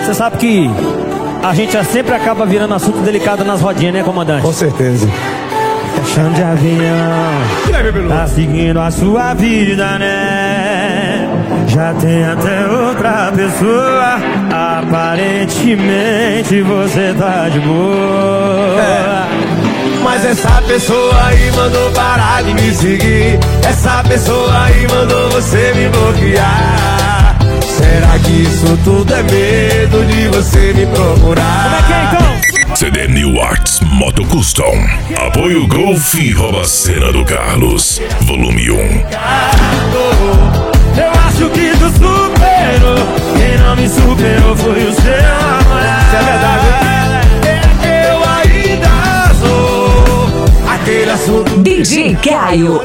Você sabe que a gente sempre acaba virando assunto delicado nas rodinhas, né, comandante? Com certeza. Chão de avião, tá seguindo a sua vida, né? Já tem até outra pessoa. Aparentemente você tá de boa. Mas essa pessoa aí mandou parar de me seguir. Essa pessoa aí mandou você me bloquear. Será que isso tudo é medo de você me procurar? Como é que é então? CD New Arts Moto Custom. Apoio Golf e Rouba Cena do Carlos. Volume 1. Eu acho que tu superou. Quem não me superou foi o seu namorado. Isso é verdade. Eu ainda sou aquele assunto. DJ Caio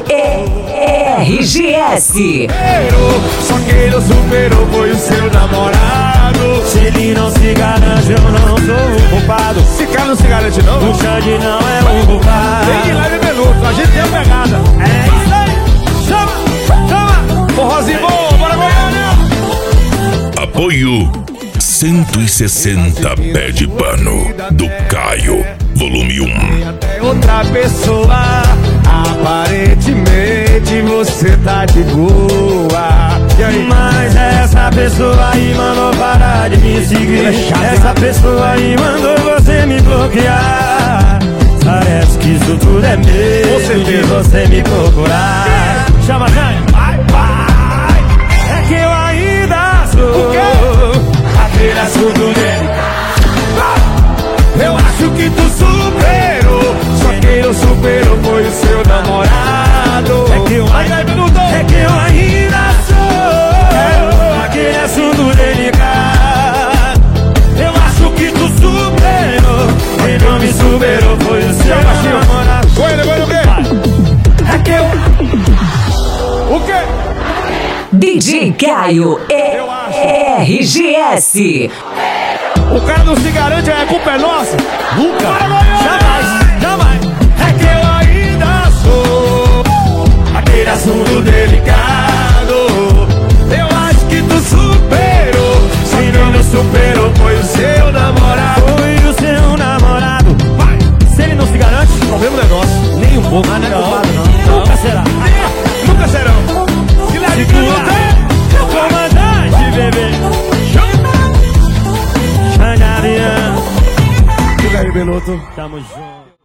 RGS. Só quem não superou foi o seu namorado. Se ele não se garante, eu não sou o culpado. Se cara não se garante não. O Xande não é o culpado. Tem que ir lá e Beluto, a gente tem a pegada. É isso aí. Chama, chama. Forrozinho bom, bora Goiânia. Apoio 160 Pé de Pano do Caio. Volume 1. Até outra pessoa. Aparentemente você tá de boa. E aí? Mas essa pessoa aí mandou parar de me seguir. Essa pessoa aí mandou você me bloquear. Parece que isso tudo é medo de você me procurar. Chama, Jane. Vai, vai. É que eu ainda sou Aquele assunto dele. Eu acho que tu superou. Só quem não superou foi o seu namorado. É que eu ainda sou aquele assunto delicado. Eu acho que tu superou. Quem não me superou foi o seu namorado. Goiânia, Goiânia, o quê? É que eu... O quê? DJ Caio RGS. O cara não se garante, a culpa é nossa? Nunca, Bora, Goiânia! jamais, jamais. É que eu ainda sou aquele assunto delicado. Eu acho que tu superou. Só quem não superou foi o seu namorado. Foi o seu namorado. Vai! Se ele não se garante, Problema negócio. nem um pouco. Mas não é culpado, não. Nunca será. Nunca serão. Que lá de Segura. Comandante, bebê. Xande Avião. Beluto. Tamo junto.